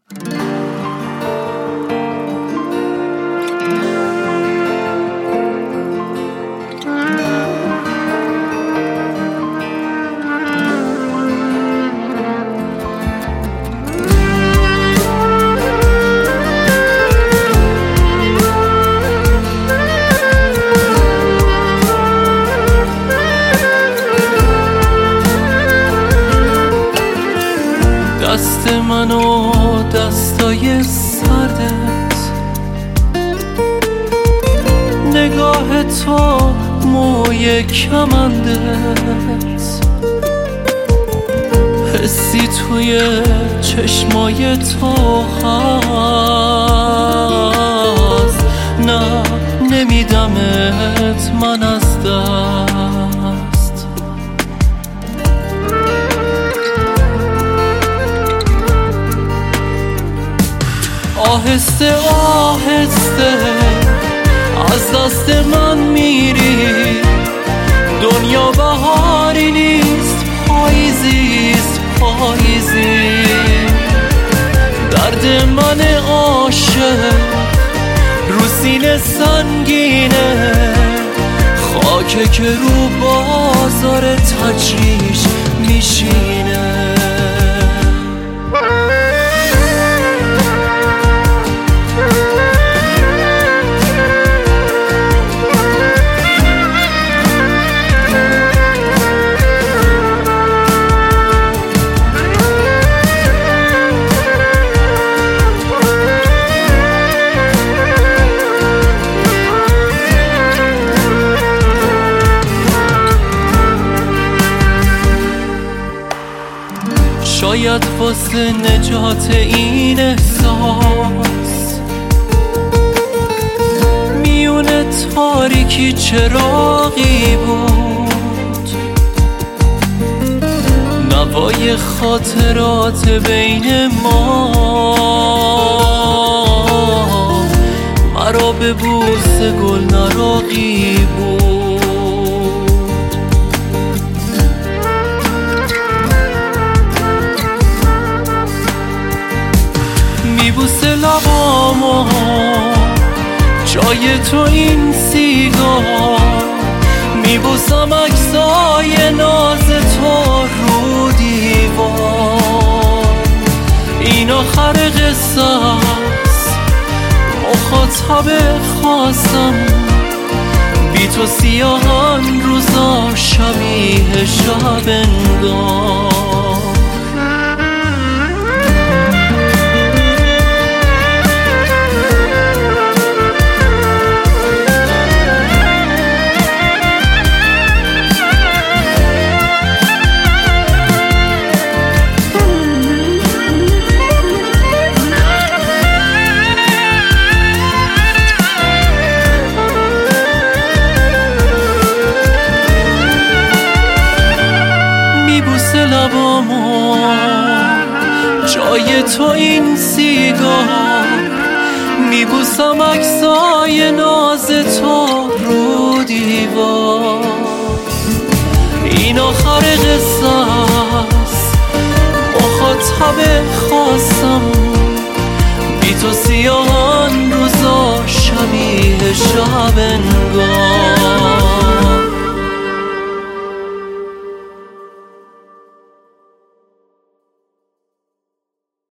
دست من و دستای سردت، نگاه تو موی کمندت، حسی توی چشمای تو هست. نه نمیدمت من از دست. آهسته آهسته از دست من میری، دنیا بهاری نیست، پاییزیست پاییزی. درد من عاشق رو سینه سنگینه، خاکه که رو بازار تجریش میشینه. شاید واسه نجات این احساس میون تاریکی چراغی بود، نوای خاطرات بین ما مرا به بوسه گل نراقی بود. میبوسه لبامو جای تو این سیگار، میبوسم عکسای ناز تو رو دیوار. این آخر قصه است، مخاطب خواستم بی تو سیاهان روزا شبیه شب انگار. میبوسه لبامو جای تو این سیگار، میبوسم عکسای ناز تو رو دیوار. این آخر قصه است، مخاطب خواستم بی تو سیاهان روزا شبیه شب انگار.